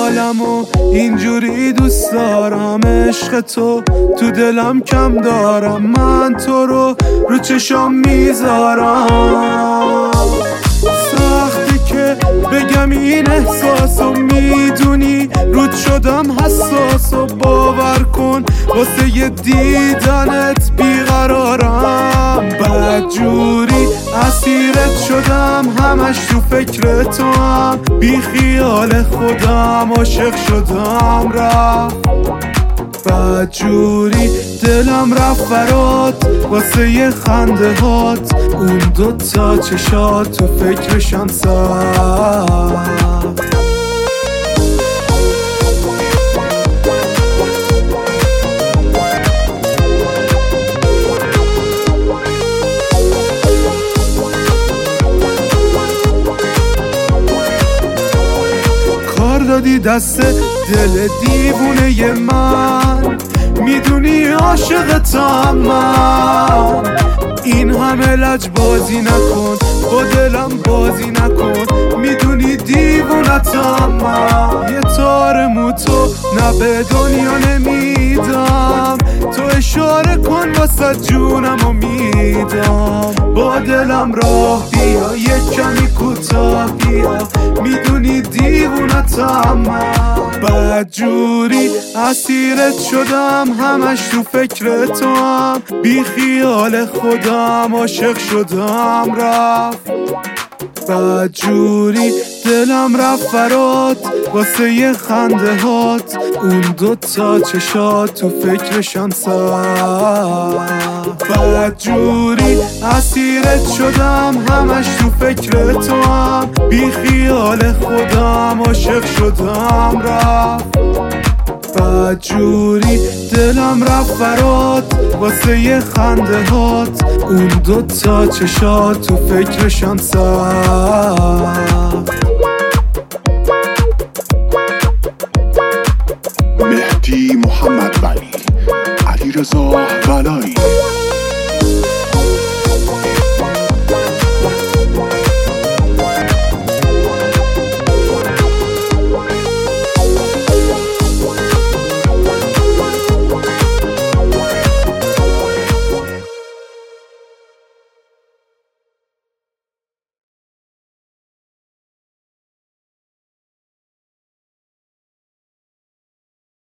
حالمو اینجوری دوست دارم، عشق تو دلم کم دارم، من تو رو چشام میذارم. سخته که بگم این احساسو، میدونی رود شدم حساس و باور کن واسه یه دیدنت بیقرارم. بدجوری اسیرت شدم، همش تو فکر تو هم، بی خیال خودم عاشق شدم رفت. بدجوری دلم رفت برات واسه یه خنده هات، اون دوتا چشات تو فکرشم سخت. کار دادی دست دل دیوونه من، میدونی عاشقتم من. این همه لج بازی نکن، با دلم بازی نکن، میدونی دیوونتم من. یه تار موتو نه به دنیا نمیدم، تو اشاره کن واسه جونم و میدم. با دلم راه بیا، یه کمی کوتاه بیا، میدونی دیوونتم من. بدجوری اسیرت شدم، همش تو فکر تو هم، بی خیال خودم عاشق شدم رفت. بدجوری دلم رفت برات واسه یه خنده هات، اون دوتا چشات تو فکرشم سخت. بدجوری اسیرت شدم، همش تو فکر تو هم، بی خیال خودم عاشق شدم رفت. بدجوری دلم رفت برات واسه یه خنده هات، اون دوتا چشات تو فکرشم سخت. مهدی محمد ولی، علیرضا